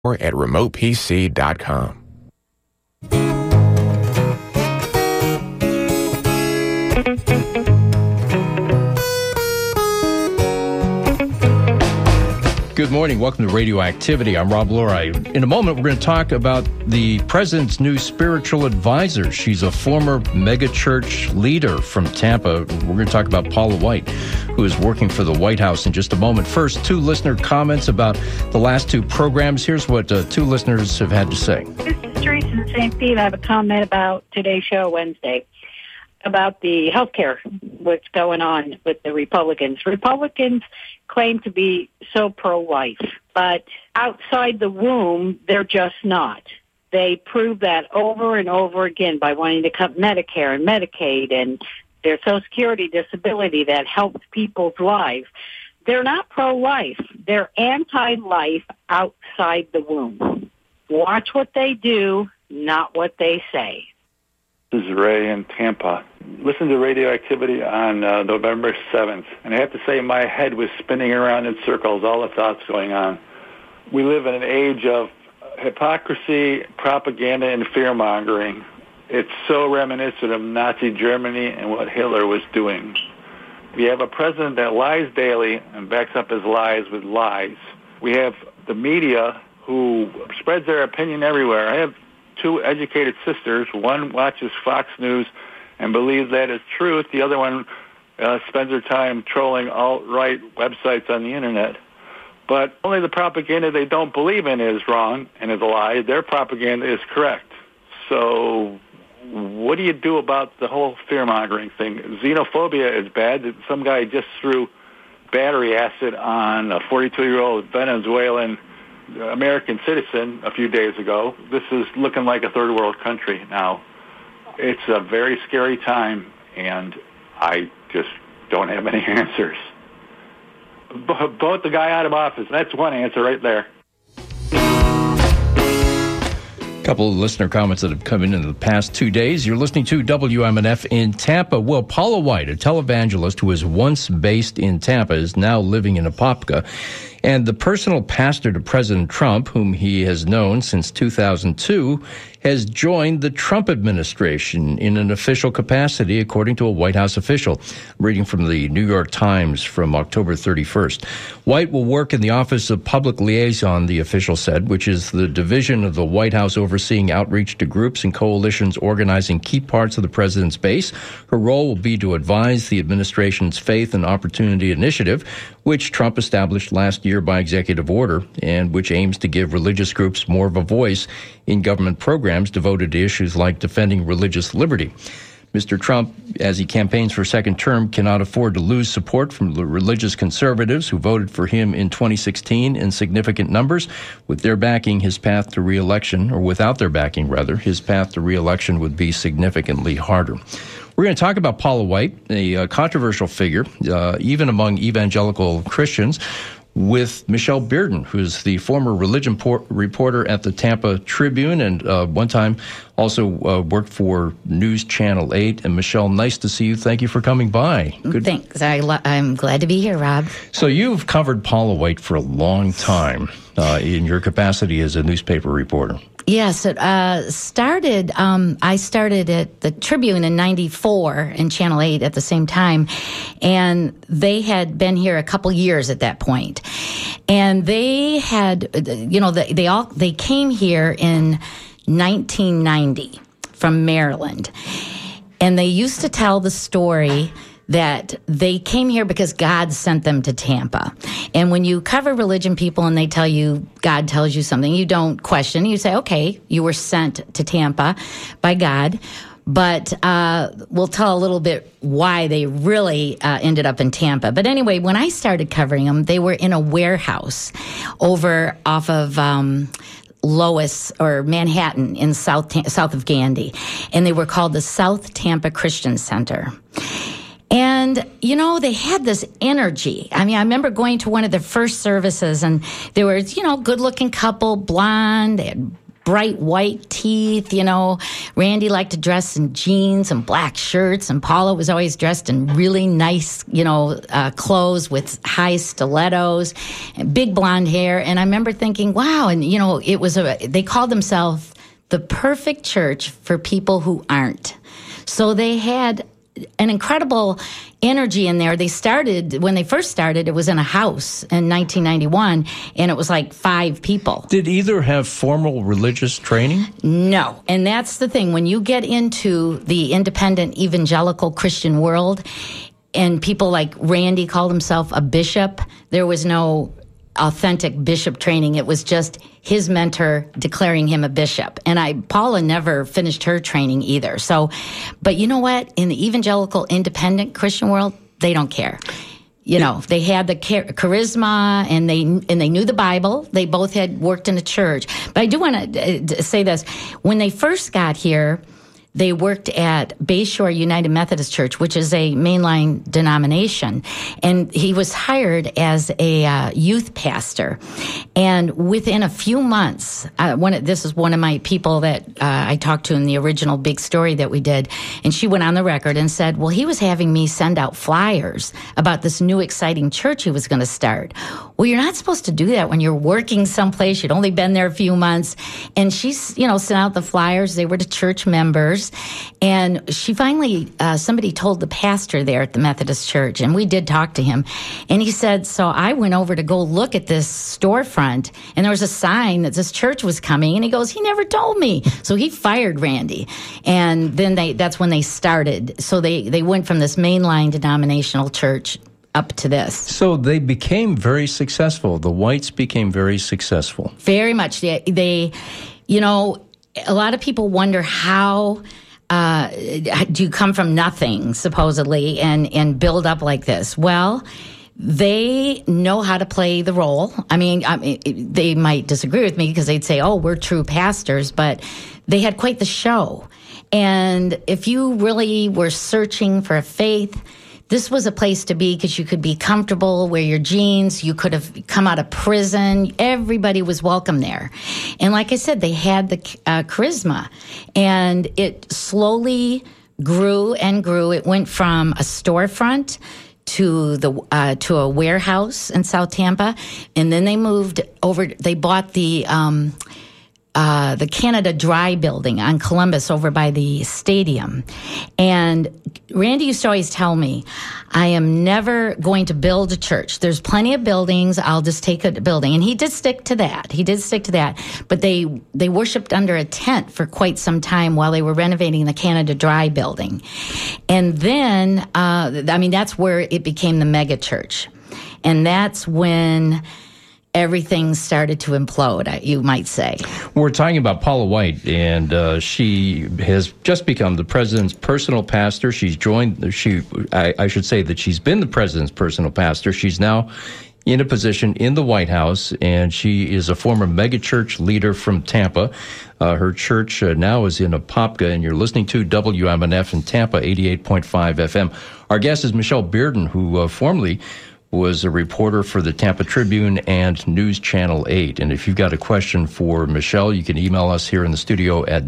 or at remotepc.com. Good morning. Welcome to Radioactivity. I'm Rob Lurie. In a moment, we're going to talk about the president's new spiritual advisor. She's a former megachurch leader from Tampa. We're going to talk about Paula White, who is working for the White House in just a moment. First, two listener comments about the last two programs. Here's what two listeners have had to say. This is Teresa in St. Pete. I have a comment about today's show Wednesday about the health care, what's going on with the Republicans. Republicans claim to be so pro-life, but outside the womb, they're just not. They prove that over and over again by wanting to cut Medicare and Medicaid and their Social Security disability that helps people's lives. They're not pro-life. They're anti-life outside the womb. Watch what they do, not what they say. This is Ray in Tampa. Listen to Radioactivity on November 7th, and I have to say my head was spinning around in circles, all the thoughts going on. We live in an age of hypocrisy, propaganda, and fear-mongering. It's so reminiscent of Nazi Germany and what Hitler was doing. We have a president that lies daily and backs up his lies with lies. We have the media who spreads their opinion everywhere. I have two educated sisters. One watches Fox News and believes that is truth. The other one spends her time trolling alt-right websites on the internet. But only the propaganda they don't believe in is wrong and is a lie. Their propaganda is correct. So what do you do about the whole fear-mongering thing? Xenophobia is bad. Some guy just threw battery acid on a 42-year-old Venezuelan American citizen a few days ago. This is looking like a third world country now. It's a very scary time, and I just don't have any answers. Vote the guy out of office. That's one answer right there. A couple of listener comments that have come in the past 2 days. You're listening to WMNF in Tampa. Well, Paula White, a televangelist who was once based in Tampa, is now living in Apopka. And the personal pastor to President Trump, whom he has known since 2002, has joined the Trump administration in an official capacity, according to a White House official. Reading from the New York Times from October 31st. White will work in the Office of Public Liaison, the official said, which is the division of the White House overseeing outreach to groups and coalitions organizing key parts of the president's base. Her role will be to advise the administration's Faith and Opportunity Initiative, which Trump established last year by executive order, and which aims to give religious groups more of a voice in government programs devoted to issues like defending religious liberty. Mr. Trump, as he campaigns for a second term, cannot afford to lose support from the religious conservatives who voted for him in 2016 in significant numbers. With their backing, his path to re-election, or without their backing, rather, his path to re-election would be significantly harder. We're going to talk about Paula White, a controversial figure, even among evangelical Christians, with Michelle Bearden, who's the former religion reporter at the Tampa Tribune and one time also worked for News Channel 8. And Michelle, nice to see you. Thank you for coming by. Thanks. I'm glad to be here, Rob. So you've covered Paula White for a long time in your capacity as a newspaper reporter. Yes, I started at the Tribune in 94 and Channel 8 at the same time, and they had been here a couple years at that point. And they had, they came here in 1990 from Maryland. And they used to tell the story that they came here because God sent them to Tampa. And when you cover religion people and they tell you, God tells you something, you don't question. You say, okay, you were sent to Tampa by God. But we'll tell a little bit why they really ended up in Tampa. But anyway, when I started covering them, they were in a warehouse over off of Lois or Manhattan in south of Gandy. And they were called the South Tampa Christian Center. And, they had this energy. I mean, I remember going to one of the first services, and there was, good-looking couple, blonde, they had bright white teeth, Randy liked to dress in jeans and black shirts, and Paula was always dressed in really nice, clothes with high stilettos and big blonde hair. And I remember thinking, wow, and, they called themselves the perfect church for people who aren't. So they had an incredible energy in there. When they first started, it was in a house in 1991, and it was like 5 people. Did either have formal religious training? No. And that's the thing. When you get into the independent evangelical Christian world, and people like Randy called himself a bishop, there was no authentic bishop training. It was just his mentor declaring him a bishop. And Paula never finished her training either. So, but you know what? In the evangelical independent Christian world, they don't care. They had the charisma, and they knew the Bible. They both had worked in a church. But I do want to say this. When they first got here, they worked at Bayshore United Methodist Church, which is a mainline denomination. And he was hired as a youth pastor. And within a few months, this is one of my people that I talked to in the original big story that we did. And she went on the record and said, well, he was having me send out flyers about this new exciting church he was going to start. Well, you're not supposed to do that when you're working someplace. You'd only been there a few months. And she, sent out the flyers. They were to church members. And she finally, somebody told the pastor there at the Methodist Church, and we did talk to him. And he said, so I went over to go look at this storefront, and there was a sign that this church was coming. And he goes, he never told me. So he fired Randy. And then that's when they started. So they went from this mainline denominational church up to this. So they became very successful. The Whites became very successful. Very much. They a lot of people wonder how do you come from nothing, supposedly, and build up like this? Well, they know how to play the role. I mean, they might disagree with me because they'd say, oh, we're true pastors, but they had quite the show. And if you really were searching for a faith, this was a place to be because you could be comfortable, wear your jeans. You could have come out of prison. Everybody was welcome there. And like I said, they had the charisma. And it slowly grew and grew. It went from a storefront to a warehouse in South Tampa. And then they moved over. They bought the Canada Dry building on Columbus over by the stadium. And Randy used to always tell me, I am never going to build a church. There's plenty of buildings. I'll just take a building. And he did stick to that. But they worshiped under a tent for quite some time while they were renovating the Canada Dry building. And then, that's where it became the mega church. And that's when everything started to implode, you might say. We're talking about Paula White, and she has just become the president's personal pastor. I should say that she's been the president's personal pastor. She's now in a position in the White House, and she is a former megachurch leader from Tampa. Her church now is in Apopka, and you're listening to WMNF in Tampa, 88.5 FM. Our guest is Michelle Bearden, who formerly was a reporter for the Tampa Tribune and News Channel 8. And if you've got a question for Michelle, you can email us here in the studio at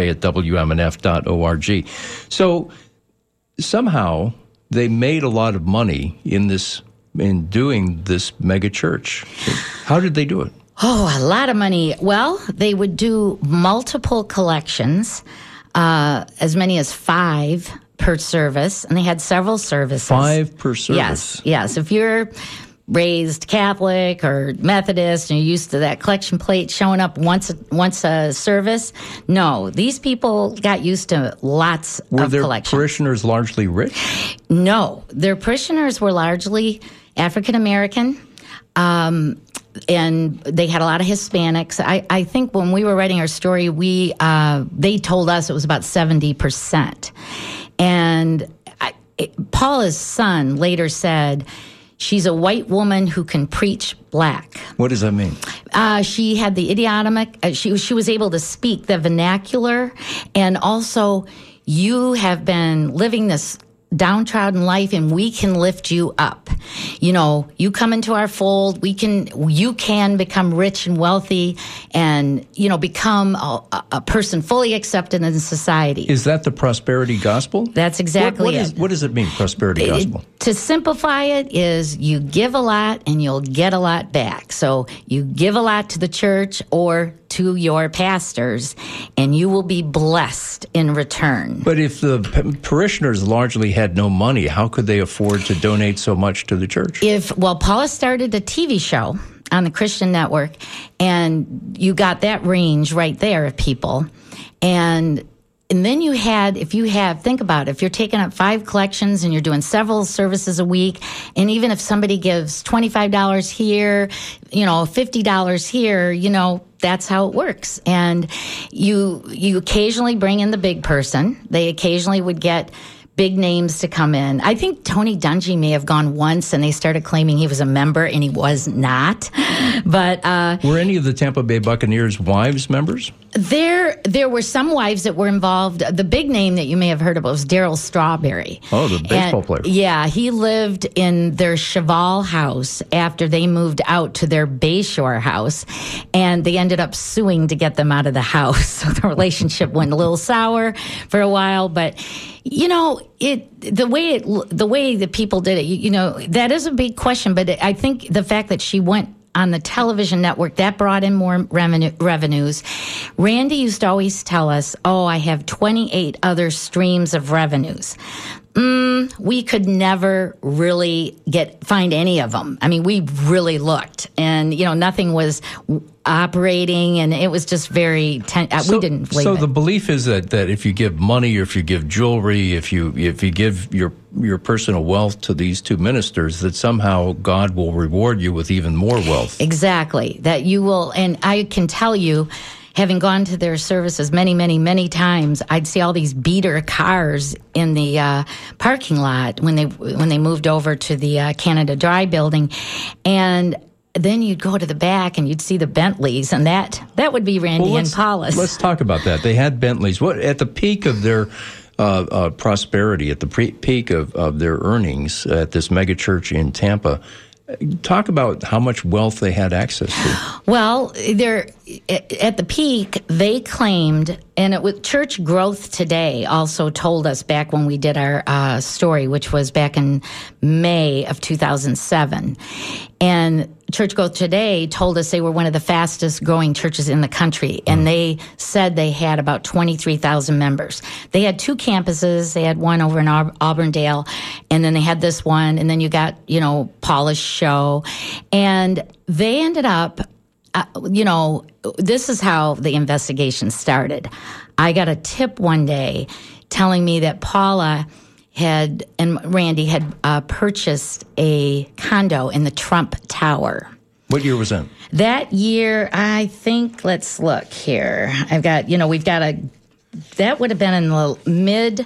dj@wmnf.org. So somehow they made a lot of money in doing this mega church. How did they do it? Oh, a lot of money. Well, they would do multiple collections, as many as 5 per service, and they had several services. 5 per service? Yes. If you're raised Catholic or Methodist and you're used to that collection plate showing up once a service, no. These people got used to lots of collections. Were their parishioners largely rich? No. Their parishioners were largely African American, and they had a lot of Hispanics. I think when we were writing our story, they told us it was about 70%. And Paula's son later said, she's a white woman who can preach black. What does that mean? She had the idiomatic, she was able to speak the vernacular, and also you have been living this downtrodden life and we can lift you up. You know, you come into our fold, you can become rich and wealthy and, you know, become a person fully accepted in society. Is that the prosperity gospel? That's exactly it. What does it mean, prosperity gospel? To simplify it is you give a lot and you'll get a lot back. So you give a lot to the church or to your pastors and you will be blessed in return. But if the parishioners largely had no money, how could they afford to donate so much to the church? Paula started a TV show on the Christian Network, and you got that range right there of people. And then you had, think about it, if you're taking up 5 collections and you're doing several services a week, and even if somebody gives $25 here, you know, $50 here, you know, that's how it works. And you occasionally bring in the big person. They occasionally would get big names to come in. I think Tony Dungy may have gone once and they started claiming he was a member and he was not. But were any of the Tampa Bay Buccaneers wives members? There were some wives that were involved. The big name that you may have heard of was Darryl Strawberry. Oh, the baseball player. Yeah, he lived in their Cheval house after they moved out to their Bayshore house, and they ended up suing to get them out of the house. So the relationship went a little sour for a while, but you know, the way that people did it, you know, that is a big question. But I think the fact that she went on the television network, that brought in more revenues. Randy used to always tell us, I have 28 other streams of revenues. We could never really find any of them. I mean, we really looked, and you know, nothing was operating, and it was just very. We didn't believe it. So the belief is that if you give money, or if you give jewelry, if you give your personal wealth to these two ministers, that somehow God will reward you with even more wealth. Exactly, that you will, and I can tell you, having gone to their services many, many, many times, I'd see all these beater cars in the parking lot when they moved over to the Canada Dry building, and then you'd go to the back and you'd see the Bentleys, and that would be Randy and Paula's. Let's talk about that. They had Bentleys. What at the peak of their prosperity, at the peak of their earnings at this megachurch in Tampa? Talk about how much wealth they had access to. Well, at the peak, they claimed, and with Church Growth Today also told us back when we did our story, which was back in May of 2007. And Church Growth Today told us they were one of the fastest growing churches in the country. And they said they had about 23,000 members. They had 2 campuses. They had one over in Auburndale, and then they had this one. And then you got, you know, Paula's show. And they ended up, you know, this is how the investigation started. I got a tip one day telling me that Paula and Randy had purchased a condo in the Trump Tower. What year was that? That year, I think, let's look here. I've got, you know, that would have been in the mid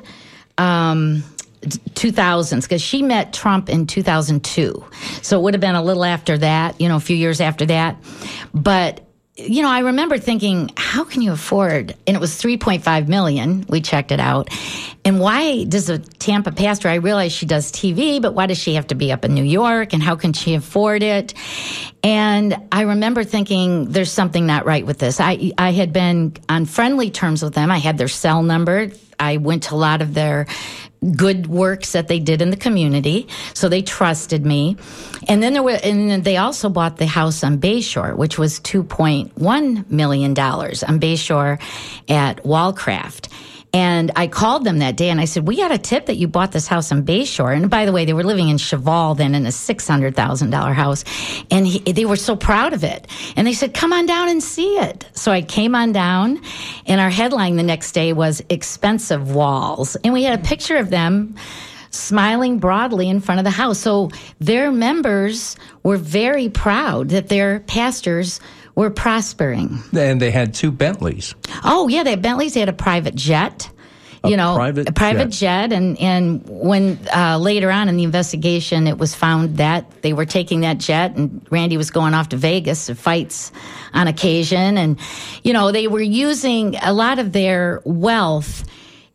2000s, because she met Trump in 2002. So it would have been a little after that, you know, a few years after that. But you know, I remember thinking, how can you afford, and it was $3.5 million. We checked it out. And why does a Tampa pastor, I realize she does TV, but why does she have to be up in New York, and how can she afford it? And I remember thinking, there's something not right with this. I had been on friendly terms with them. I had their cell number. I went to a lot of their good works that they did in the community, so they trusted me. And then they also bought the house on Bayshore, which was $2.1 million on Bayshore at Wallcraft. And I called them that day and I said, we got a tip that you bought this house on Bayshore. And by the way, they were living in Cheval then in a $600,000 house. And they were so proud of it. And they said, come on down and see it. So I came on down, and our headline the next day was expensive walls. And we had a picture of them smiling broadly in front of the house. So their members were very proud that their pastors were prospering. And they had 2 Bentleys. Oh, yeah, they had Bentleys. They had a private jet. A private jet. And when later on in the investigation, it was found that they were taking that jet, and Randy was going off to Vegas to fights on occasion. And, you know, they were using a lot of their wealth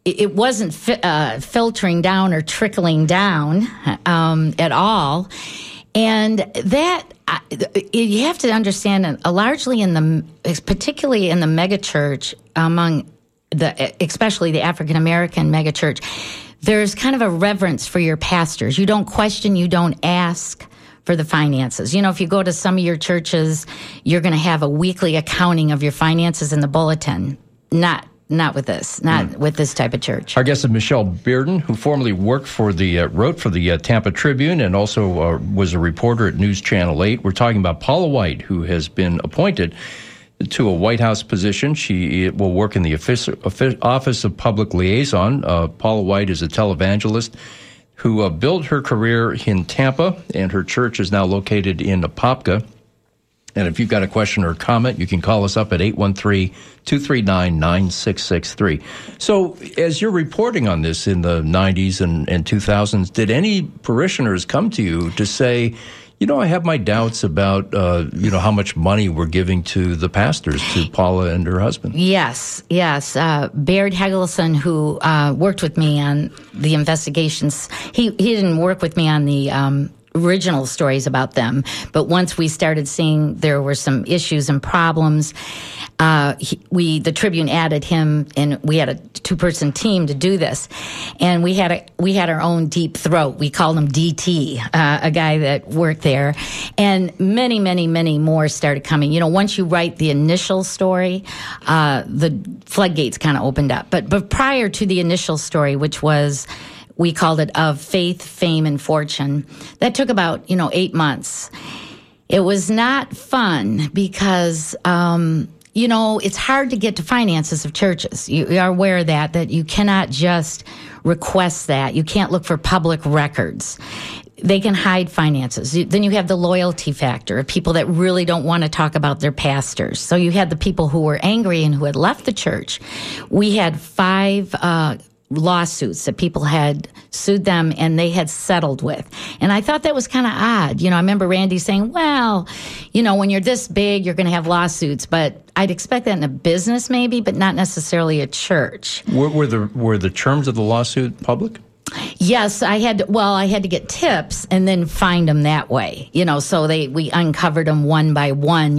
it wasn't filtering down or trickling down at all. And that you have to understand, largely particularly in the megachurch, especially the African American megachurch, there's kind of a reverence for your pastors. You don't question, you don't ask for the finances. If you go to some of your churches, you're going to have a weekly accounting of your finances in the bulletin. Not with this, with this type of church. Our guest is Michelle Bearden, who formerly wrote for the Tampa Tribune and also was a reporter at News Channel 8. We're talking about Paula White, who has been appointed to a White House position. She will work in the Office of Public Liaison. Paula White is a televangelist who built her career in Tampa, and her church is now located in Apopka. And if you've got a question or comment, you can call us up at 813-239-9663. So as you're reporting on this in the 90s and 2000s, did any parishioners come to you to say, I have my doubts about, how much money we're giving to the pastors, to Paula and her husband? Yes. Baird Hegelson, who worked with me on the investigations, he didn't work with me on the original stories about them, but once we started seeing there were some issues and problems, the Tribune added him, and we had a 2-person team to do this, and we had our own Deep Throat. We called him DT, a guy that worked there, and many, many, many more started coming. Once you write the initial story, the floodgates kind of opened up. But prior to the initial story, which was, we called it Of Faith, Fame, and Fortune, that took about 8 months. It was not fun because it's hard to get to finances of churches. You are aware of that you cannot just request that. You can't look for public records. They can hide finances. Then you have the loyalty factor of people that really don't want to talk about their pastors. So you had the people who were angry and who had left the church. We had 5 lawsuits that people had sued them and they had settled with. And I thought that was kind of odd. I remember Randy saying, well, when you're this big, you're going to have lawsuits. But I'd expect that in a business maybe, but not necessarily a church. Were the terms of the lawsuit public? Yes, I had to get tips and then find them that way, so we uncovered them one by one,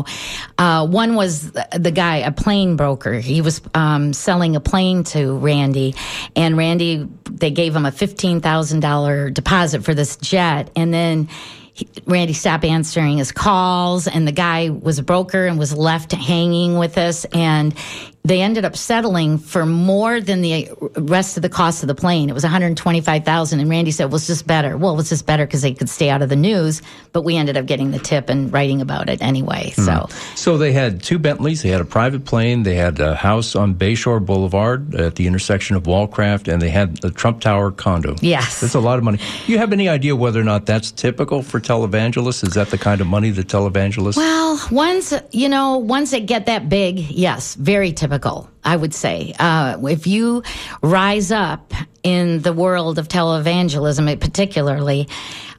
one was the guy, a plane broker. He was selling a plane to Randy, and Randy, they gave him a $15,000 deposit for this jet, and then Randy stopped answering his calls, and the guy was a broker and was left hanging with us, and they ended up settling for more than the rest of the cost of the plane. It was $125,000, and Randy said, well, it's just better. Well, it was just better because they could stay out of the news, but we ended up getting the tip and writing about it anyway. So they had 2 Bentleys, they had a private plane, they had a house on Bayshore Boulevard at the intersection of Wallcraft, and they had a Trump Tower condo. Yes. That's a lot of money. Do you have any idea whether or not that's typical for televangelists? Is that the kind of money that televangelists? Well, once they get that big, yes, very typical, I would say. If you rise up in the world of televangelism, particularly,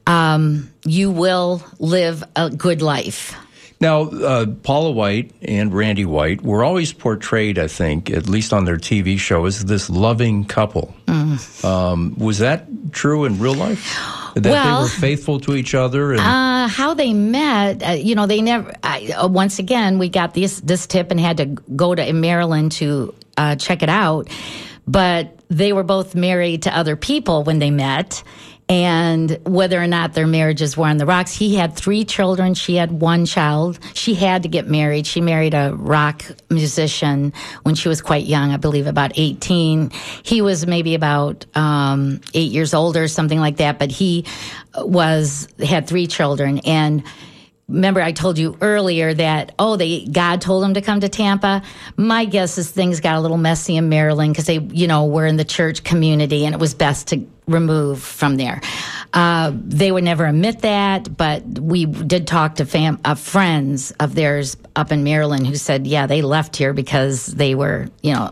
you will live a good life. Now, Paula White and Randy White were always portrayed, I think, at least on their TV show, as this loving couple. Was that true in real life? That they were faithful to each other? And how they met, they never. Once again, we got this tip and had to go to Maryland to check it out. But they were both married to other people when they met. And whether or not their marriages were on the rocks, he had 3 children. She had 1 child. She had to get married. She married a rock musician when she was quite young, I believe about 18. He was maybe about 8 years older, something like that. But he had 3 children. And remember, I told you earlier that, God told him to come to Tampa. My guess is things got a little messy in Maryland because they, were in the church community, and it was best to remove from there. They would never admit that, but we did talk to friends of theirs up in Maryland who said, yeah, they left here because they were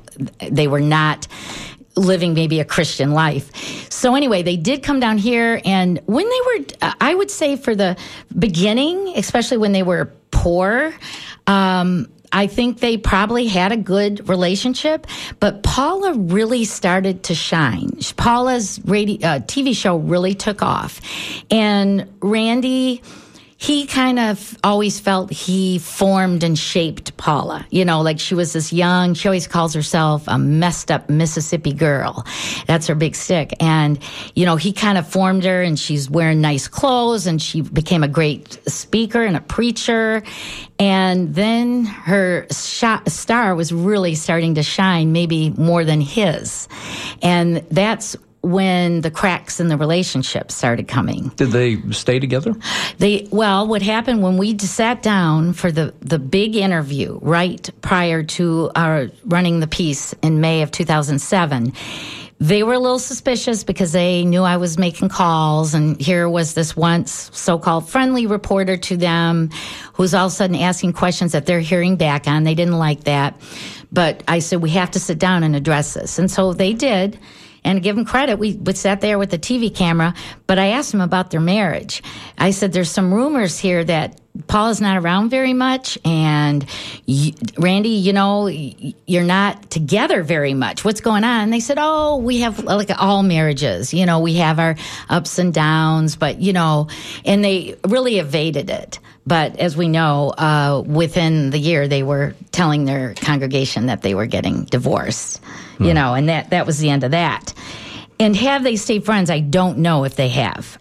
not living maybe a Christian life. So anyway, they did come down here, and when they were, I would say for the beginning, especially when they were poor, I think they probably had a good relationship, but Paula really started to shine. Paula's TV show really took off. And Randy, he kind of always felt he formed and shaped Paula. Like she was this young, she always calls herself a messed up Mississippi girl. That's her big stick. And, he kind of formed her, and she's wearing nice clothes, and she became a great speaker and a preacher. And then her star was really starting to shine, maybe more than his. And that's when the cracks in the relationship started coming. Did they stay together? What happened when we sat down for the big interview right prior to our running the piece in May of 2007, they were a little suspicious because they knew I was making calls, and here was this once so-called friendly reporter to them who's all of a sudden asking questions that they're hearing back on. They didn't like that. But I said, we have to sit down and address this. And so they did. And to give them credit, we sat there with the TV camera, but I asked them about their marriage. I said, there's some rumors here that Paula's not around very much, and Randy, you're not together very much. What's going on? And they said, we have like all marriages. We have our ups and downs, but, and they really evaded it. But as we know, within the year, they were telling their congregation that they were getting divorced, and that was the end of that. And have they stayed friends? I don't know if they have.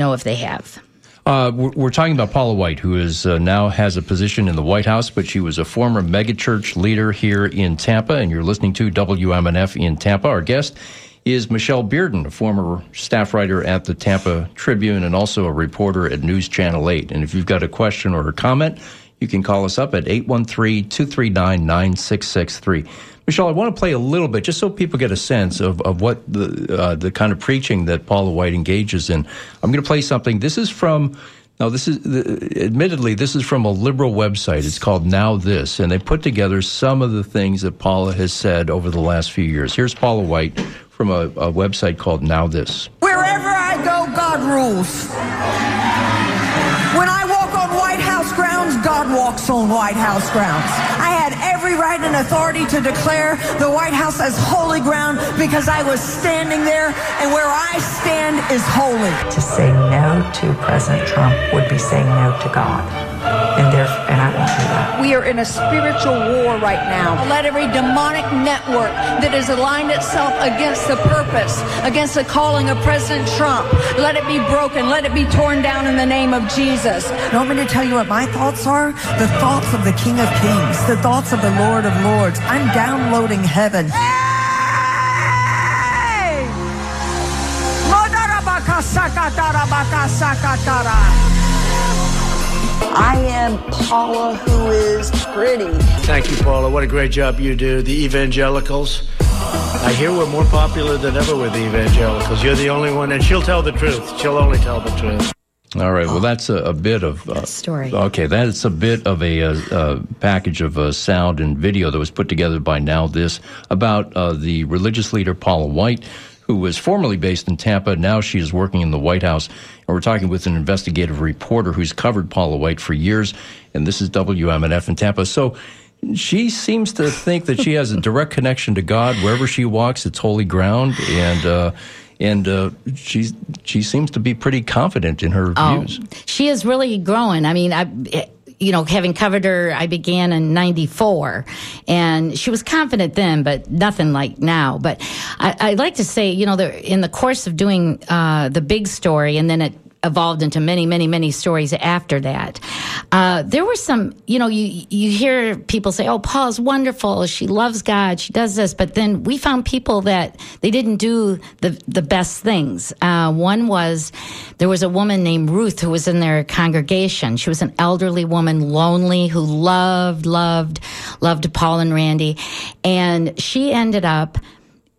We're talking about Paula White, who is now has a position in the White House, but she was a former megachurch leader here in Tampa, and you're listening to WMNF in Tampa. Our guest is Michelle Bearden, a former staff writer at the Tampa Tribune and also a reporter at News Channel 8. And if you've got a question or a comment, you can call us up at 813-239-9663. Michelle, I want to play a little bit just so people get a sense of what the kind of preaching that Paula White engages in. I'm going to play something. This is from a liberal website. It's called Now This, and they put together some of the things that Paula has said over the last few years. Here's Paula White from a website called Now This. Wherever I go, God rules. When I walk on White House grounds, God walks on White House grounds. I had every right and authority to declare the White House as holy ground because I was standing there, and where I stand is holy. To say no to President Trump would be saying no to God. And I won't do that. We are in a spiritual war right now. Let every demonic network that has aligned itself against the purpose, against the calling of President Trump, let it be broken, let it be torn down in the name of Jesus. You want me to tell you what my thoughts are? The thoughts of the King of Kings, the thoughts of the Lord of Lords. I'm downloading heaven. Hey! I am Paula, who is pretty. Thank you, Paula. What a great job you do. The evangelicals. I hear we're more popular than ever with the evangelicals. You're the only one, and she'll tell the truth. She'll only tell the truth. All right. Well, that's a bit of story. Okay, that's a bit of a package of sound and video that was put together by Now This about the religious leader Paula White, who was formerly based in Tampa. Now she is working in the White House. And we're talking with an investigative reporter who's covered Paula White for years. And this is WMNF in Tampa. So she seems to think that she has a direct connection to God. Wherever she walks, it's holy ground. And she seems to be pretty confident in her views. She is really growing. I mean, having covered her, I began in 94, and she was confident then, but nothing like now. But I'd like to say, in the course of doing the big story, and then it evolved into many, many, many stories after that. There were some, you hear people say, oh, Paula's wonderful. She loves God. She does this. But then we found people that they didn't do the best things. One was, there was a woman named Ruth who was in their congregation. She was an elderly woman, lonely, who loved Paul and Randy. And she ended up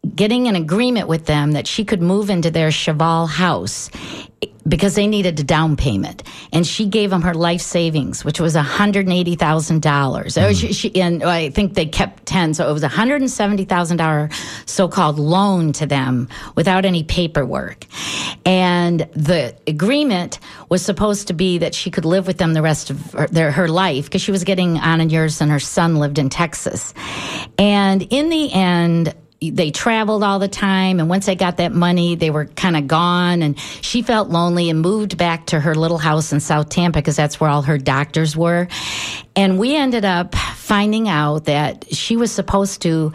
getting an agreement with them that she could move into their Cheval house because they needed a down payment. And she gave them her life savings, which was $180,000. And I think they kept 10. So it was a $170,000 so-called loan to them without any paperwork. And the agreement was supposed to be that she could live with them the rest of her life because she was getting on in years and her son lived in Texas. And in the end, they traveled all the time, and once they got that money, they were kind of gone, and she felt lonely and moved back to her little house in South Tampa because that's where all her doctors were. And we ended up finding out that she was supposed to,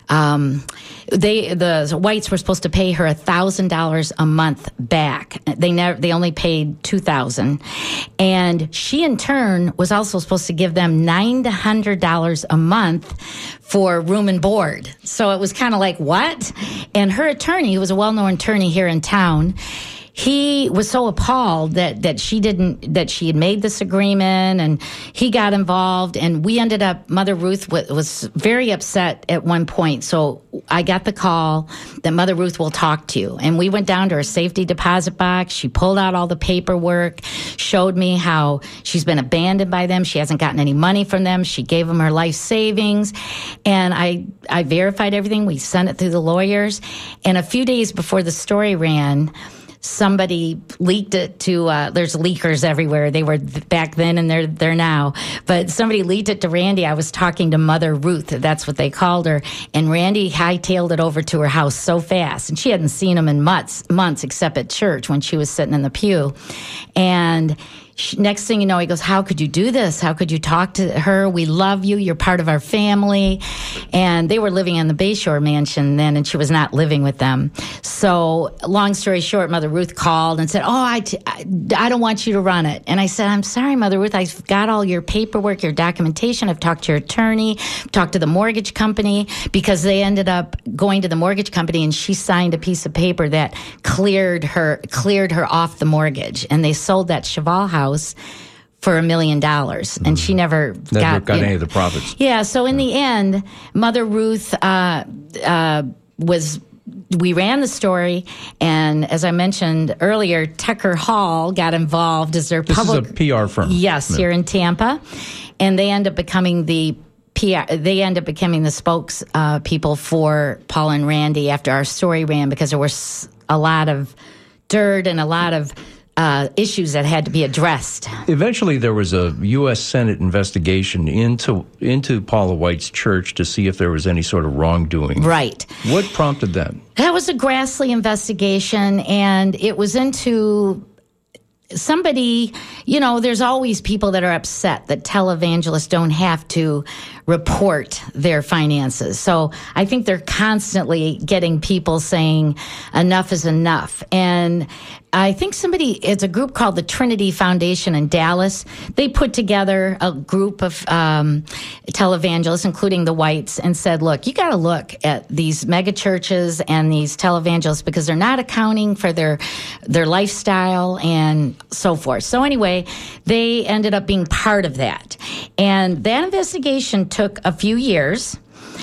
the Whites were supposed to pay her $1,000 a month back. They only paid $2,000, and she in turn was also supposed to give them $900 a month for room and board. So it was kind of like, what? And her attorney, who was a well-known attorney here in town, he was so appalled that she had made this agreement, and he got involved, and we ended up, Mother Ruth was very upset at one point. So I got the call that Mother Ruth will talk to you. And we went down to her safety deposit box. She pulled out all the paperwork, showed me how she's been abandoned by them. She hasn't gotten any money from them. She gave them her life savings. And I verified everything. We sent it through the lawyers. And a few days before the story ran, somebody leaked it to, there's leakers everywhere. They were back then and they're now. But somebody leaked it to Randy. I was talking to Mother Ruth. That's what they called her. And Randy hightailed it over to her house so fast. And she hadn't seen him in months except at church when she was sitting in the pew. And next thing you know, he goes, how could you do this? How could you talk to her? We love you. You're part of our family. And they were living in the Bayshore mansion then, and she was not living with them. So long story short, Mother Ruth called and said, I don't want you to run it. And I said, I'm sorry, Mother Ruth. I've got all your paperwork, your documentation. I've talked to your attorney, talked to the mortgage company, because they ended up going to the mortgage company and she signed a piece of paper that cleared her off the mortgage. And they sold that Cheval house for $1 million, and she never got any of the profits. Yeah, so in the end, Mother Ruth we ran the story, and as I mentioned earlier, Tucker Hall got involved as their public... This is a PR firm. Yes, here in Tampa, and they end up becoming the spokes people for Paul and Randy after our story ran, because there was a lot of dirt and a lot of issues that had to be addressed. Eventually, there was a U.S. Senate investigation into Paula White's church to see if there was any sort of wrongdoing. Right. What prompted that? That was a Grassley investigation, and it was into somebody, there's always people that are upset that televangelists don't have to report their finances. So I think they're constantly getting people saying enough is enough. And I think it's a group called the Trinity Foundation in Dallas. They put together a group of televangelists, including the Whites, and said, look, you got to look at these mega churches and these televangelists because they're not accounting for their lifestyle and so forth. So anyway, they ended up being part of that. And that investigation took a few years.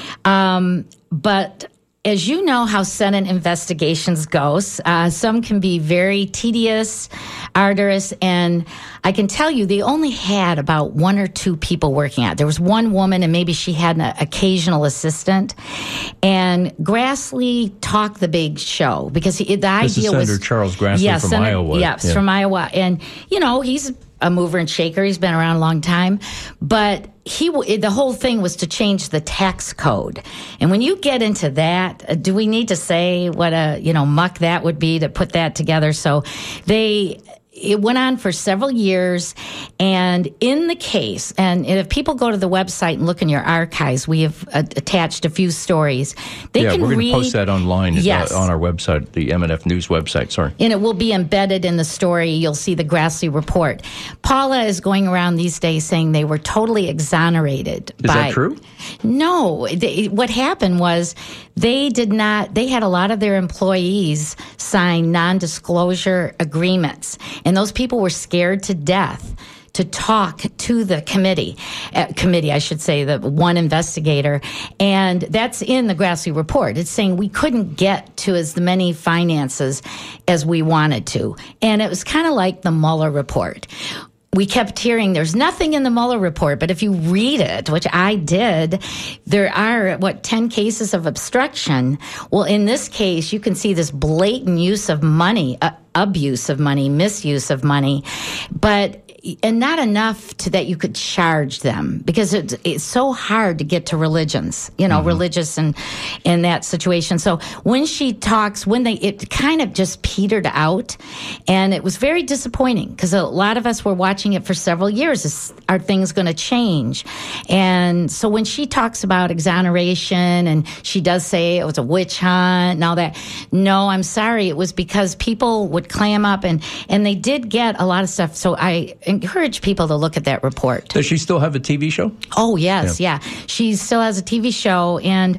But as you know how Senate investigations go, some can be very tedious, arduous, and I can tell you they only had about one or two people working on it. There was one woman, and maybe she had an occasional assistant. And Grassley talked the big show because the idea was... Senator Charles Grassley from Iowa. Yes, from Iowa. And, he's a mover and shaker. He's been around a long time. But the whole thing was to change the tax code. And when you get into that, do we need to say what a, muck that would be to put that together? So it went on for several years, and in the case, and if people go to the website and look in your archives, we have attached a few stories. We're going to post that online on our website, the MNF News website, sorry. And it will be embedded in the story. You'll see the Grassley report. Paula is going around these days saying they were totally exonerated. Is that true? No. What happened was they had a lot of their employees sign non-disclosure agreements. And those people were scared to death to talk to the committee, I should say, the one investigator. And that's in the Grassley report. It's saying we couldn't get to as many finances as we wanted to. And it was kind of like the Mueller report. We kept hearing there's nothing in the Mueller report, but if you read it, which I did, there are, 10 cases of obstruction. Well, in this case, you can see this blatant use of money, abuse of money, misuse of money, and not enough to that you could charge them, because it's so hard to get to religions, religious and in that situation. So when she talks, it kind of just petered out, and it was very disappointing because a lot of us were watching it for several years. Are things going to change? And so when she talks about exoneration, and she does say it was a witch hunt and all that, no, I'm sorry. It was because people would clam up, and they did get a lot of stuff. So I encourage people to look at that report. Does she still have a TV show? Oh, yes, yeah. She still has a TV show, and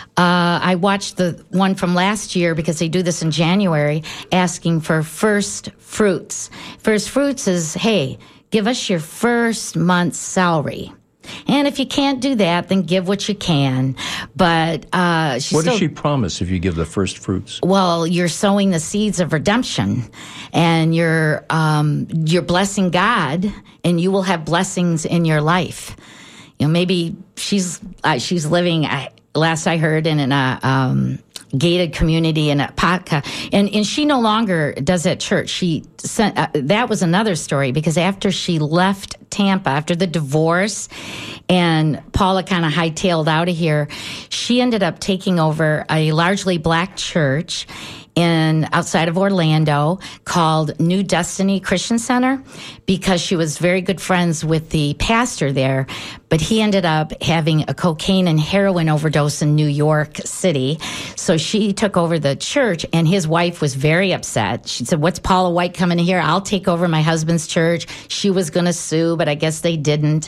I watched the one from last year because they do this in January, asking for first fruits. First fruits is, hey, give us your first month's salary. And if you can't do that, then give what you can. But what does she promise if you give the first fruits? Well, you're sowing the seeds of redemption, and you're blessing God, and you will have blessings in your life. Maybe she's living. Last I heard, in a gated community in Apopka, and she no longer does at church. She sent that was another story, because after she left Tampa, after the divorce, and Paula kind of hightailed out of here, she ended up taking over a largely black church outside of Orlando called New Destiny Christian Center, because she was very good friends with the pastor there. But he ended up having a cocaine and heroin overdose in New York City. So she took over the church, and his wife was very upset. She said, "What's Paula White coming in here? I'll take over my husband's church." She was going to sue, but I guess they didn't.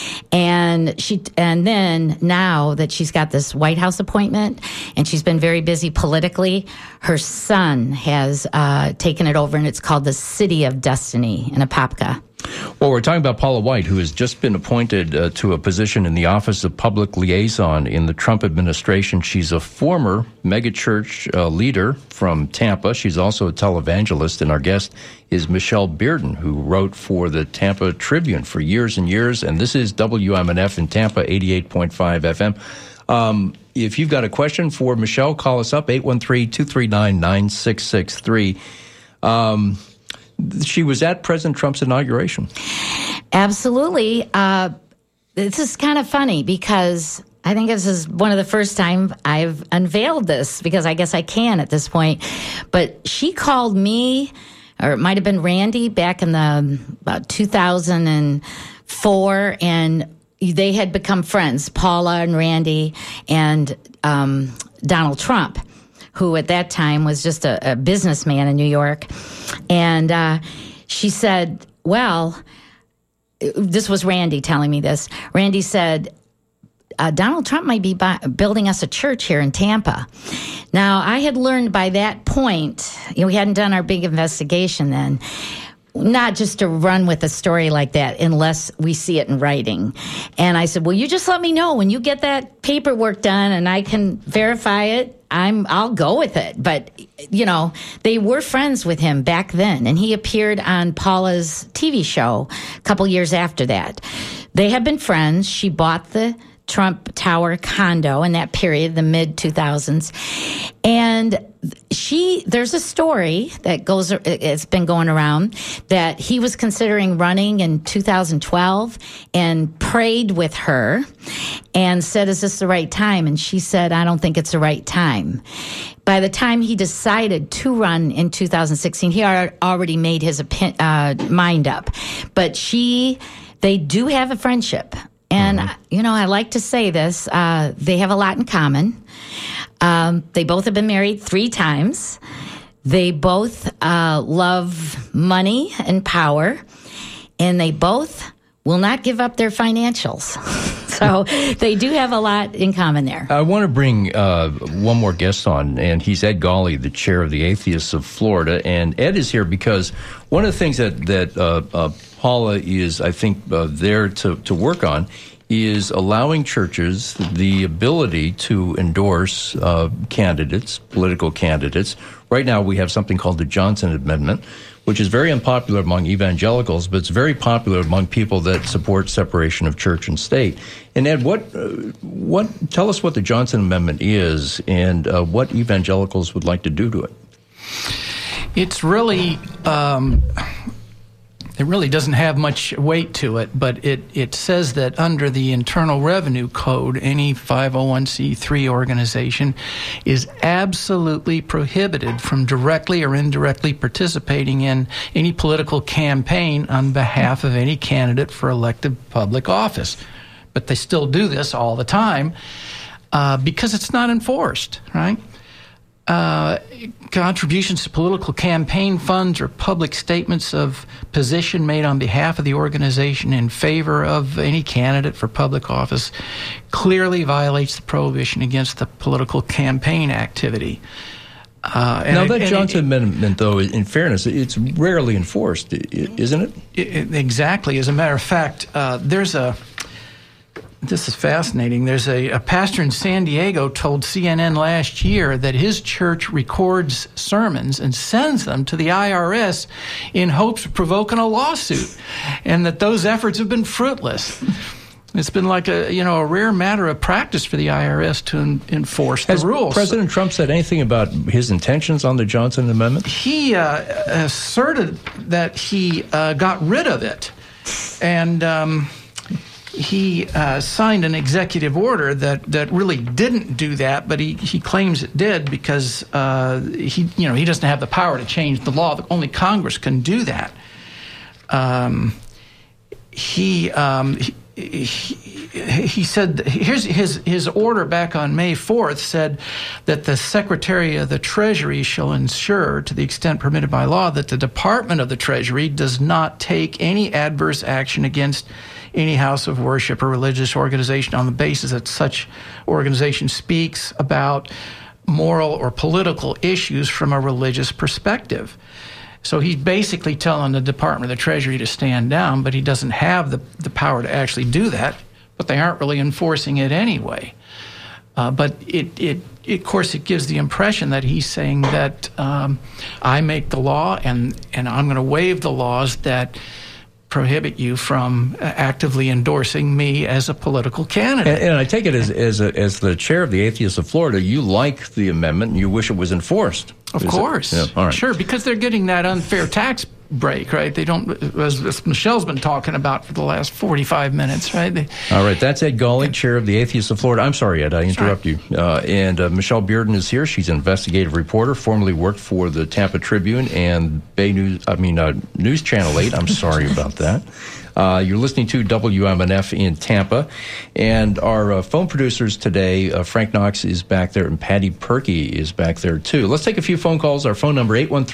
And then now that she's got this White House appointment, and she's been very busy politically, her son has taken it over, and it's called the City of Destiny in Apopka. Well, we're talking about Paula White, who has just been appointed to a position in the Office of Public Liaison in the Trump administration. She's a former megachurch leader from Tampa. She's also a televangelist, and our guest is Michelle Bearden, who wrote for the Tampa Tribune for years and years. And this is WMNF in Tampa, 88.5 FM. If you've got a question for Michelle, call us up, 813-239-9663. She was at President Trump's inauguration. Absolutely. This is kind of funny, because I think this is one of the first time I've unveiled this, because I guess I can at this point. But she called me, or it might have been Randy, back in about 2004, and they had become friends, Paula and Randy and Donald Trump, who at that time was just a businessman in New York. And she said, well, this was Randy telling me this. Randy said, Donald Trump might be building us a church here in Tampa. Now, I had learned by that point, we hadn't done our big investigation then, not just to run with a story like that unless we see it in writing. And I said, well, you just let me know when you get that paperwork done and I can verify it. I'll go with it. But, they were friends with him back then, and he appeared on Paula's TV show a couple years after that. They have been friends. She bought the Trump Tower condo in that period, the mid-2000s. And there's a story that it's been going around that he was considering running in 2012 and prayed with her and said, is this the right time? And she said, I don't think it's the right time. By the time he decided to run in 2016, he already made his mind up. But they do have a friendship. And, I like to say this, they have a lot in common. They both have been married 3 times. They both love money and power, and they both will not give up their financials. So they do have a lot in common there. I want to bring one more guest on, and he's Ed Gawley, the chair of the Atheists of Florida. And Ed is here because one of the things that Paula is, I think, there to work on is allowing churches the ability to endorse candidates, political candidates. Right now we have something called the Johnson Amendment, which is very unpopular among evangelicals, but it's very popular among people that support separation of church and state. And Ed, tell us what the Johnson Amendment is and what evangelicals would like to do to it. It's really, it really doesn't have much weight to it, but it says that under the Internal Revenue Code, any 501c3 organization is absolutely prohibited from directly or indirectly participating in any political campaign on behalf of any candidate for elected public office. But they still do this all the time because it's not enforced, right? Contributions to political campaign funds or public statements of position made on behalf of the organization in favor of any candidate for public office clearly violates the prohibition against the political campaign activity. Now, that Johnson Amendment, though, in fairness, it's rarely enforced, isn't it? Exactly. As a matter of fact, this is fascinating. There's a pastor in San Diego told CNN last year that his church records sermons and sends them to the IRS in hopes of provoking a lawsuit, and that those efforts have been fruitless. It's been like a rare matter of practice for the IRS to enforce the rules. Has President Trump said anything about his intentions on the Johnson Amendment? He asserted that he got rid of it, and he signed an executive order that really didn't do that, but he claims it did because he doesn't have the power to change the law. Only Congress can do that. He said his order back on May 4th said that the Secretary of the Treasury shall ensure, to the extent permitted by law, that the Department of the Treasury does not take any adverse action against any house of worship or religious organization on the basis that such organization speaks about moral or political issues from a religious perspective. So he's basically telling the Department of the Treasury to stand down, but he doesn't have the power to actually do that, but they aren't really enforcing it anyway. But of course, it gives the impression that he's saying that I make the law and I'm going to waive the laws that prohibit you from actively endorsing me as a political candidate. And I take it as the chair of the Atheists of Florida, you like the amendment and you wish it was enforced. Of course. Yeah, all right. Sure, because they're getting that unfair tax break, right? They don't, as Michelle's been talking about for the last 45 minutes, right? All right, that's Ed Gawley, chair of the Atheists of Florida. I'm sorry, Ed, I interrupt you. And Michelle Bearden is here. She's an investigative reporter, formerly worked for the Tampa Tribune and News Channel 8. I'm sorry about that. You're listening to WMNF in Tampa. And our phone producers today, Frank Knox is back there and Patty Perkey is back there too. Let's take a few phone calls. Our phone number,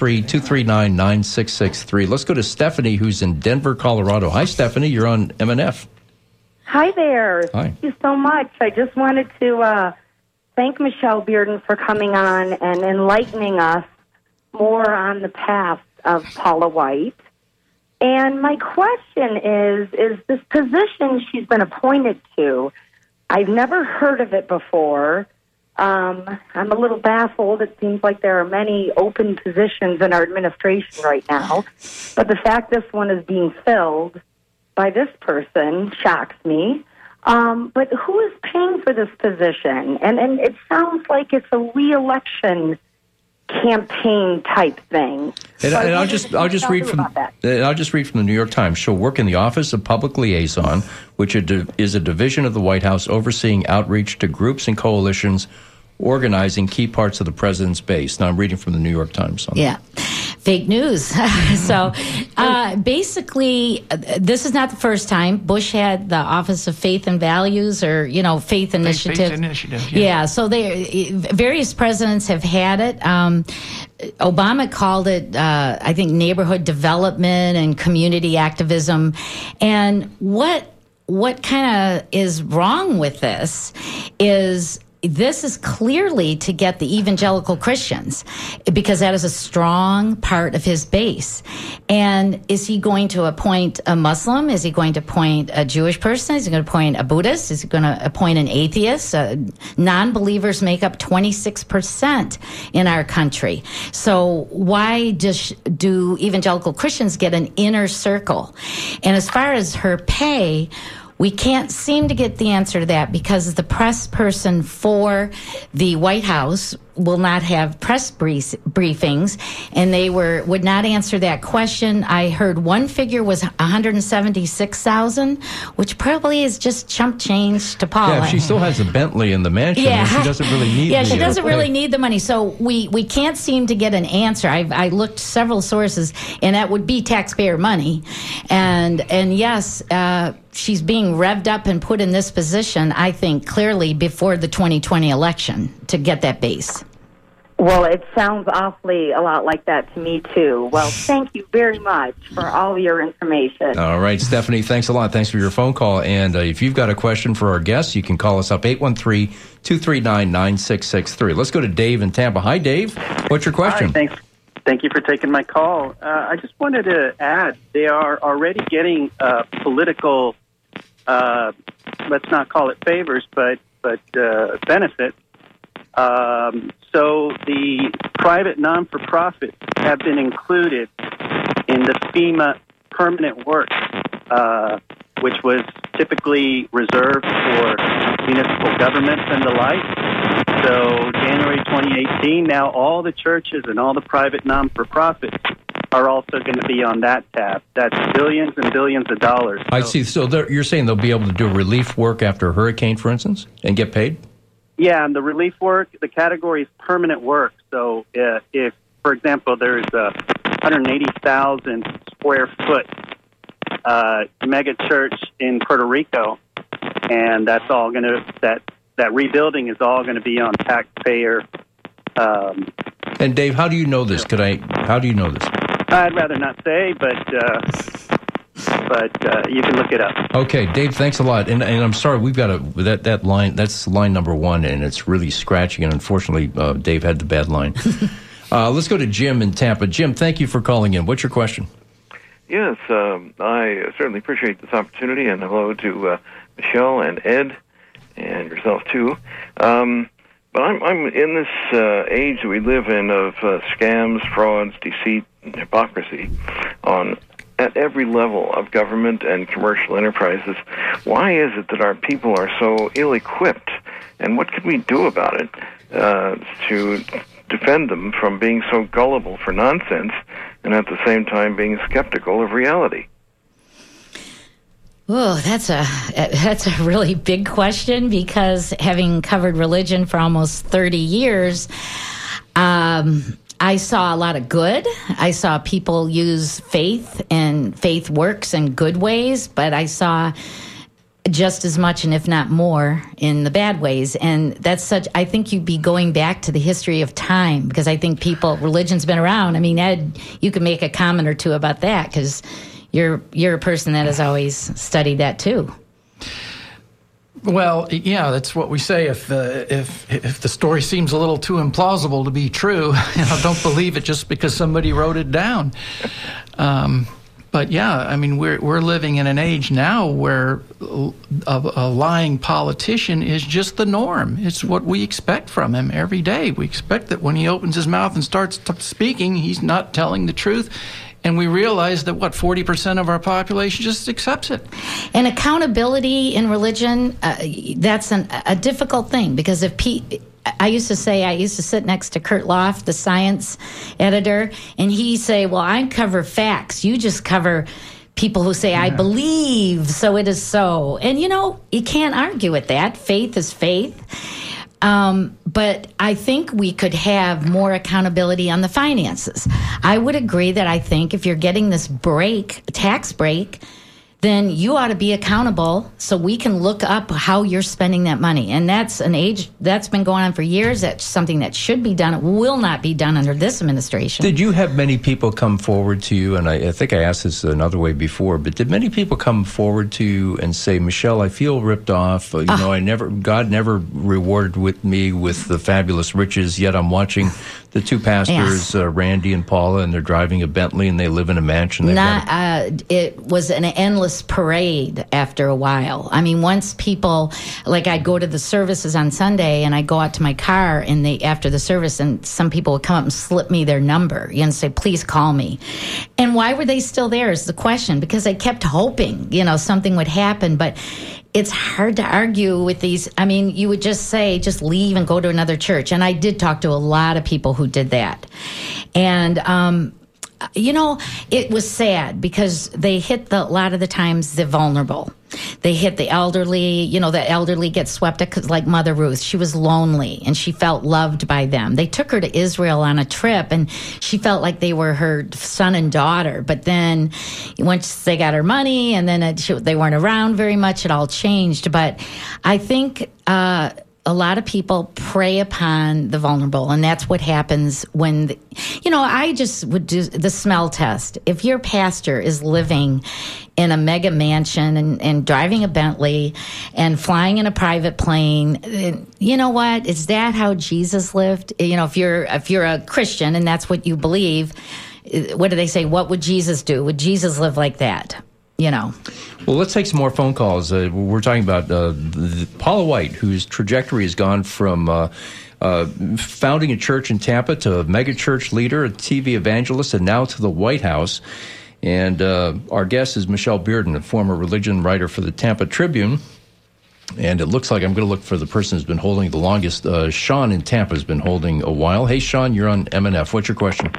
813-239-9663. Let's go to Stephanie, who's in Denver, Colorado. Hi, Stephanie. You're on MNF. Hi there. Hi. Thank you so much. I just wanted to thank Michelle Bearden for coming on and enlightening us more on the past of Paula White. And my question is this position she's been appointed to, I've never heard of it before. I'm a little baffled. It seems like there are many open positions in our administration right now. But the fact this one is being filled by this person shocks me. But who is paying for this position? And it sounds like it's a re-election campaign type thing. And I'll just read from the New York Times. She'll work in the Office of Public Liaison, which is a division of the White House overseeing outreach to groups and coalitions organizing key parts of the president's base. Now I'm reading from the New York Times. Yeah. Fake news. So basically, this is not the first time. Bush had the Office of Faith and Values, or, Faith Initiative. Faith Initiative, yeah. So various presidents have had it. Obama called it, I think, neighborhood development and community activism. And what kind of is wrong with this is this is clearly to get the evangelical Christians, because that is a strong part of his base. And is he going to appoint a Muslim? Is he going to appoint a Jewish person? Is he going to appoint a Buddhist? Is he going to appoint an atheist? Non-believers make up 26% in our country. So why do evangelical Christians get an inner circle? And as far as her pay, we can't seem to get the answer to that, because the press person for the White House will not have press briefings, and they would not answer that question. I heard one figure was $176,000, which probably is just chump change to Paula. Yeah, if she still has a Bentley in the mansion, then she doesn't really need. Yeah, she doesn't really need the money. So we can't seem to get an answer. I looked several sources, and that would be taxpayer money, and yes. She's being revved up and put in this position, I think, clearly before the 2020 election to get that base. Well, it sounds awfully a lot like that to me, too. Well, thank you very much for all your information. All right, Stephanie, thanks a lot. Thanks for your phone call. And if you've got a question for our guests, you can call us up, 813-239-9663. Let's go to Dave in Tampa. Hi, Dave. What's your question? Hi, thanks. Thank you for taking my call. I just wanted to add, they are already getting political, let's not call it favors, but benefits. So the private non-for-profits have been included in the FEMA permanent work, which was typically reserved for municipal governments and the like. So January 2018, now all the churches and all the private non-for-profits are also going to be on that tab. That's billions and billions of dollars. I see. So you're saying they'll be able to do relief work after a hurricane, for instance, and get paid? Yeah, and the relief work, the category is permanent work. So if, for example, there's a 180,000 square foot mega church in Puerto Rico, and that's all going to, that rebuilding is all going to be on taxpayer. And Dave, how do you know this? How do you know this? I'd rather not say, but you can look it up. Okay, Dave, thanks a lot. And I'm sorry, we've got that line. That's line number one, and it's really scratching. And unfortunately, Dave had the bad line. Let's go to Jim in Tampa. Jim, thank you for calling in. What's your question? Yes, I certainly appreciate this opportunity, and hello to Michelle and Ed and yourself too. But I'm in this age that we live in of scams, frauds, deceit, and hypocrisy at every level of government and commercial enterprises. Why is it that our people are so ill-equipped, and what can we do about it to defend them from being so gullible for nonsense and at the same time being skeptical of reality? Oh, that's a really big question, because having covered religion for almost 30 years, I saw a lot of good. I saw people use faith, and faith works in good ways, but I saw just as much, and if not more, in the bad ways. And I think you'd be going back to the history of time, because I think religion's been around. I mean, Ed, you can make a comment or two about that, because you're a person that has always studied that too. Well, yeah, that's what we say. If the story seems a little too implausible to be true, don't believe it just because somebody wrote it down. But yeah, I mean, we're living in an age now where a lying politician is just the norm. It's what we expect from him every day. We expect that when he opens his mouth and starts speaking, he's not telling the truth. And we realize that, 40% of our population just accepts it. And accountability in religion, that's a difficult thing, because I used to sit next to Kurt Loff, the science editor, and he'd say, well, I cover facts. You just cover people who say, I believe, so it is so. And, you can't argue with that. Faith is faith. But I think we could have more accountability on the finances. I would agree that I think if you're getting this tax break, then you ought to be accountable so we can look up how you're spending that money. And that's an age that's been going on for years. That's something that should be done. It will not be done under this administration. Did you have many people come forward to you? And I think I asked this another way before, but did many people come forward to you and say, Michelle, I feel ripped off. God never rewarded me with the fabulous riches, yet I'm watching the two pastors, Randy and Paula, and they're driving a Bentley and they live in a mansion. It was an endless parade after a while. I mean, once people, like I'd go to the services on Sunday and I'd go out to my car and after the service, and some people would come up and slip me their number and say, please call me. And why were they still there is the question, because I kept hoping, something would happen. But it's hard to argue with these. I mean, you would just say, just leave and go to another church. And I did talk to a lot of people who did that. And, it was sad because they hit a lot of the times the vulnerable. They hit the elderly. The elderly get swept up, like Mother Ruth. She was lonely and she felt loved by them. They took her to Israel on a trip and she felt like they were her son and daughter. But then once they got her money and then they weren't around very much, it all changed. But I think a lot of people prey upon the vulnerable, and that's what happens when, I just would do the smell test. If your pastor is living in a mega mansion and driving a Bentley and flying in a private plane, you know what? Is that how Jesus lived? If you're a Christian and that's what you believe, what do they say? What would Jesus do? Would Jesus live like that? Well, let's take some more phone calls. We're talking about Paula White, whose trajectory has gone from founding a church in Tampa to a mega church leader, a TV evangelist, and now to the White House. And our guest is Michelle Bearden, a former religion writer for the Tampa Tribune. And it looks like I'm going to look for the person who's been holding the longest. Sean in Tampa has been holding a while. Hey, Sean, you're on MNF. What's your question?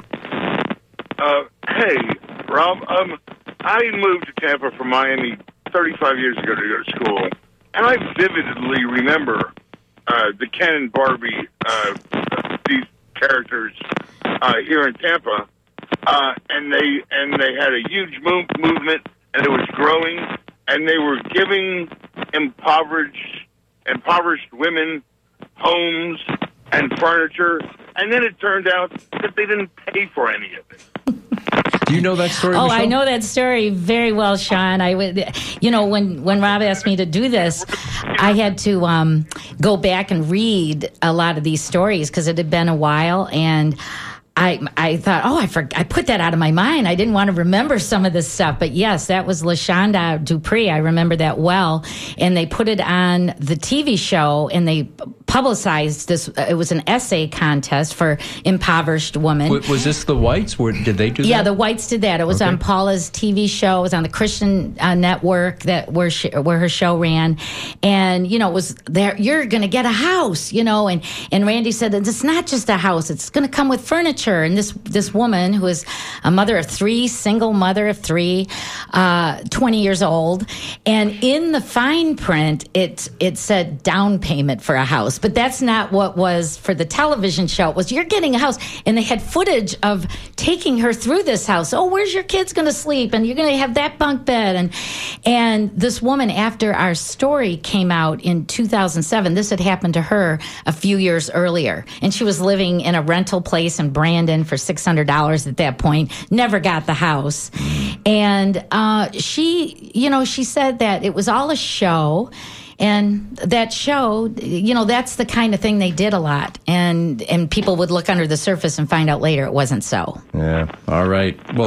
Hey, Rob. I moved to Tampa from Miami 35 years ago to go to school, and I vividly remember the Ken and Barbie, these characters here in Tampa, and they had a huge movement, and it was growing, and they were giving impoverished women homes and furniture, and then it turned out that they didn't pay for any of it. Do you know that story, Oh, Michelle? I know that story very well, Sean. I would, when Rob asked me to do this, I had to go back and read a lot of these stories because it had been a while, and I thought, I put that out of my mind. I didn't want to remember some of this stuff. But yes, that was LaShonda Dupree. I remember that well. And they put it on the TV show and they publicized this. It was an essay contest for impoverished women. Was this the Whites? Did they do that? Yeah, the Whites did that. It was on Paula's TV show. It was on the Christian network where her show ran. And, it was there. You're going to get a house, and Randy said, it's not just a house. It's going to come with furniture. And this woman who is a mother of three, single mother of three, 20 years old. And in the fine print, it said down payment for a house. But that's not what was for the television show. It was, you're getting a house. And they had footage of taking her through this house. Oh, where's your kids going to sleep? And you're going to have that bunk bed. And this woman, after our story came out in 2007, this had happened to her a few years earlier. And she was living in a rental place in Brandon for $600 at that point, never got the house. And she said that it was all a show. And that show, that's the kind of thing they did a lot. And people would look under the surface and find out later it wasn't so. Yeah. All right. Well,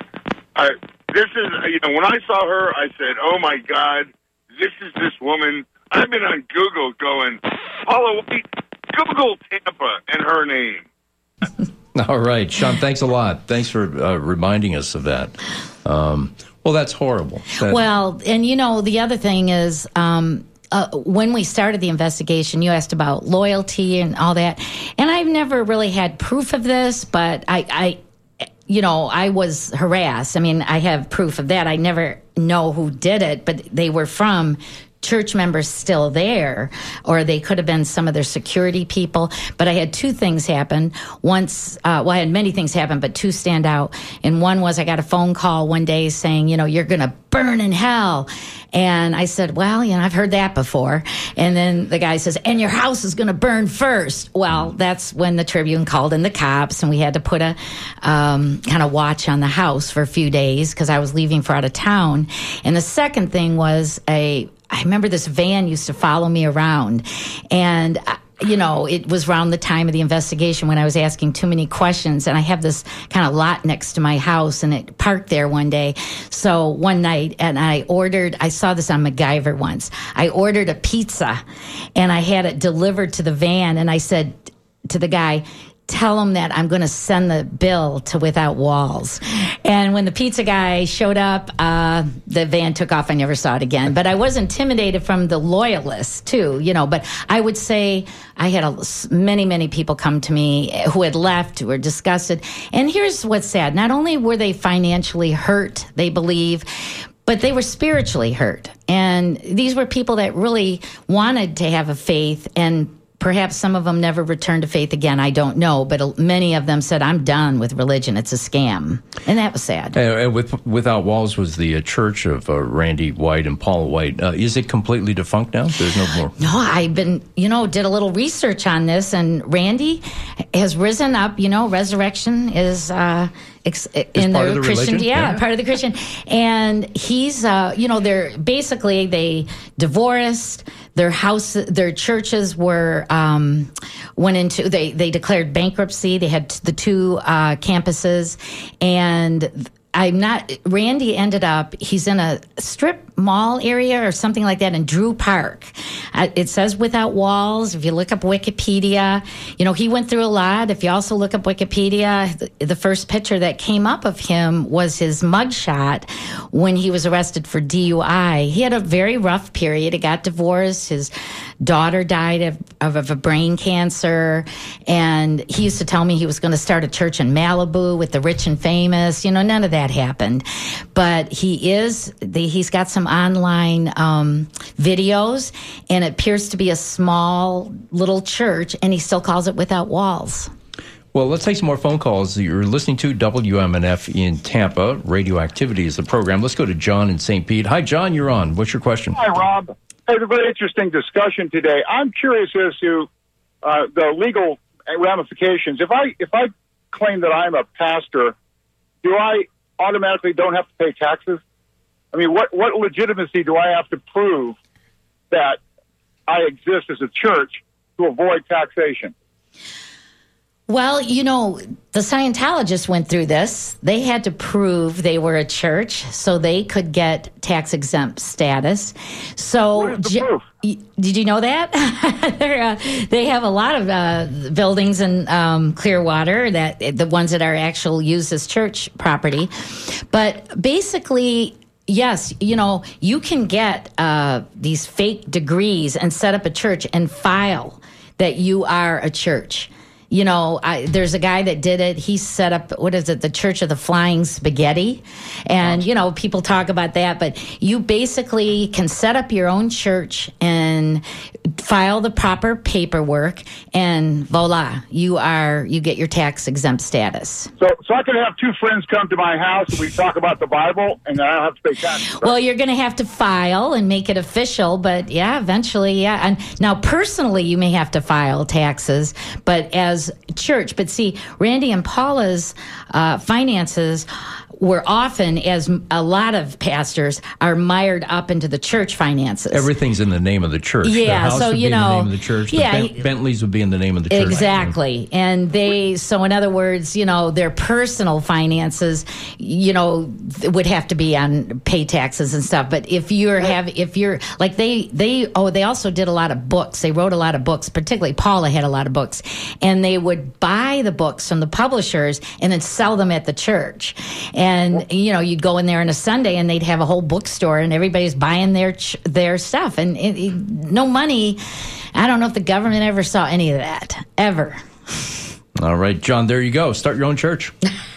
this is, when I saw her, I said, oh, my God, this is this woman. I've been on Google going, Paula White, Google Tampa and her name. All right, Sean, thanks a lot. Thanks for reminding us of that. Well, that's horrible. Well, and the other thing is, when we started the investigation, you asked about loyalty and all that. And I've never really had proof of this, but I was harassed. I mean, I have proof of that. I never know who did it, but they were from church members still there, or they could have been some of their security people. But I had two things happen. Once, I had many things happen, but two stand out. And one was I got a phone call one day saying, you're going to burn in hell. And I said, well, I've heard that before. And then the guy says, and your house is going to burn first. Well, that's when the Tribune called in the cops, and we had to put a kind of watch on the house for a few days because I was leaving for out of town. And the second thing was I remember this van used to follow me around, and it was around the time of the investigation when I was asking too many questions, and I have this kind of lot next to my house, and it parked there one day. So one night, and I saw this on MacGyver once, I ordered a pizza, and I had it delivered to the van, and I said to the guy, tell him that I'm going to send the bill to Without Walls. And when the pizza guy showed up, the van took off. I never saw it again. But I was intimidated from the loyalists, too, But I would say I had many, many people come to me who had left, who were disgusted. And here's what's sad. Not only were they financially hurt, they believe, but they were spiritually hurt. And these were people that really wanted to have a faith, and perhaps some of them never returned to faith again. I don't know. But many of them said, I'm done with religion. It's a scam. And that was sad. Without Walls was the church of Randy White and Paula White. Is it completely defunct now? There's no more? No, I've been, did a little research on this. And Randy has risen up. Resurrection is in the Christian, part of the Christian. And he's, they're basically, they divorced. Their churches were went into. They declared bankruptcy. They had the two campuses, and Randy ended up, he's in a strip mall area or something like that in Drew Park. It says Without Walls. If you look up Wikipedia, he went through a lot. If you also look up Wikipedia, the first picture that came up of him was his mugshot when he was arrested for DUI. He had a very rough period. He got divorced. His daughter died of a brain cancer. And he used to tell me he was going to start a church in Malibu with the rich and famous. None of that happened. But he's got some online videos, and it appears to be a small little church, and he still calls it Without Walls. Well, let's take some more phone calls. You're listening to WMNF in Tampa. Radioactivity is the program. Let's go to John in St. Pete. Hi, John, you're on. What's your question? Hi, Rob. It's a very interesting discussion today. I'm curious as to the legal ramifications. If I claim that I'm a pastor, do I automatically don't have to pay taxes? I mean, what legitimacy do I have to prove that I exist as a church to avoid taxation? Well, the Scientologists went through this. They had to prove they were a church so they could get tax-exempt status. So, what is the proof? Did you know that? They have a lot of buildings in Clearwater, that the ones that are actually used as church property. But basically, yes, you can get these fake degrees and set up a church and file that you are a church. There's a guy that did it. He set up, the Church of the Flying Spaghetti. And, people talk about that. But you basically can set up your own church and file the proper paperwork, and voila, you get your tax exempt status. So I could have two friends come to my house and we talk about the Bible, and then I don't have to pay taxes. Well, you're going to have to file and make it official, but eventually, yeah. And now, personally, you may have to file taxes, but as church. But see, Randy and Paula's finances were often, as a lot of pastors, are mired up into the church finances. Everything's in the name of the church. Yeah, the house so would be in the name of the church. The Bentleys would be in the name of the church. Exactly. And so in other words, their personal finances, would have to be on pay taxes and stuff. But if you're like they also did a lot of books. They wrote a lot of books, particularly Paula had a lot of books, and they would buy the books from the publishers and then sell them at the church. And, you'd go in there on a Sunday and they'd have a whole bookstore and everybody's buying their stuff. And no money. I don't know if the government ever saw any of that, ever. All right, John, there you go. Start your own church.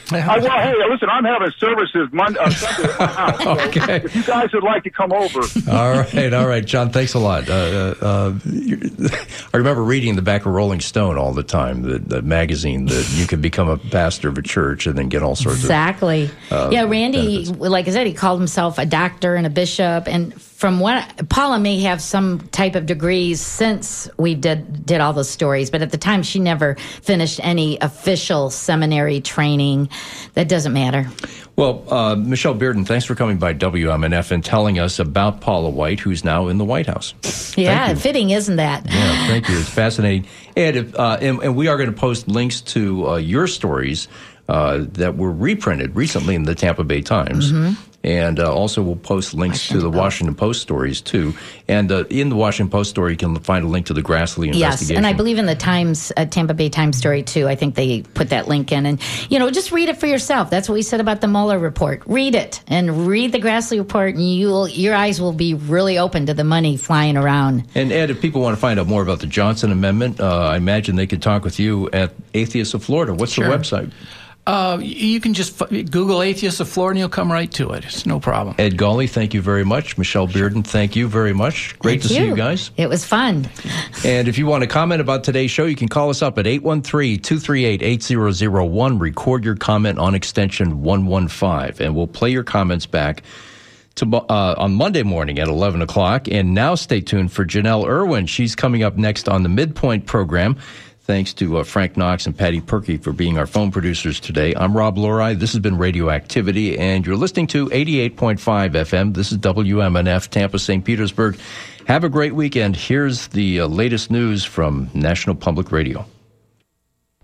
Well, hey, listen, I'm having services Sunday at my house. So Okay. if you guys would like to come over. All right, John. Thanks a lot. I remember reading in the back of Rolling Stone all the time, the magazine, that you could become a pastor of a church and then get all sorts Exactly. of Randy, benefits. like I said, he called himself a doctor and a bishop. And from what Paula may have some type of degrees since we did all those stories, but at the time she never finished any official seminary training. That doesn't matter. Well, Michelle Bearden, thanks for coming by WMNF and telling us about Paula White, who's now in the White House. Yeah, fitting, isn't that? Yeah, thank you. It's fascinating. And we are going to post links to your stories that were reprinted recently in the Tampa Bay Times. Mm-hmm. And also we'll post links to the Washington Post stories, too. And in the Washington Post story, you can find a link to the Grassley investigation. Yes, and I believe in the Times, Tampa Bay Times story, too. I think they put that link in. And, just read it for yourself. That's what we said about the Mueller report. Read it and read the Grassley report, and your eyes will be really open to the money flying around. And, Ed, if people want to find out more about the Johnson Amendment, I imagine they could talk with you at Atheists of Florida. What's the website? You can just Google Atheists of Florida and you'll come right to it. It's no problem. Ed Gawley, thank you very much. Michelle Bearden, thank you very much. Great to see you guys. It was fun. And if you want to comment about today's show, you can call us up at 813-238-8001. Record your comment on extension 115, and we'll play your comments back on Monday morning at 11 o'clock. And now stay tuned for Janelle Irwin. She's coming up next on the Midpoint program. Thanks to Frank Knox and Patty Perky for being our phone producers today. I'm Rob Lurai. This has been Radioactivity, and you're listening to 88.5 FM. This is WMNF, Tampa, St. Petersburg. Have a great weekend. Here's the latest news from National Public Radio.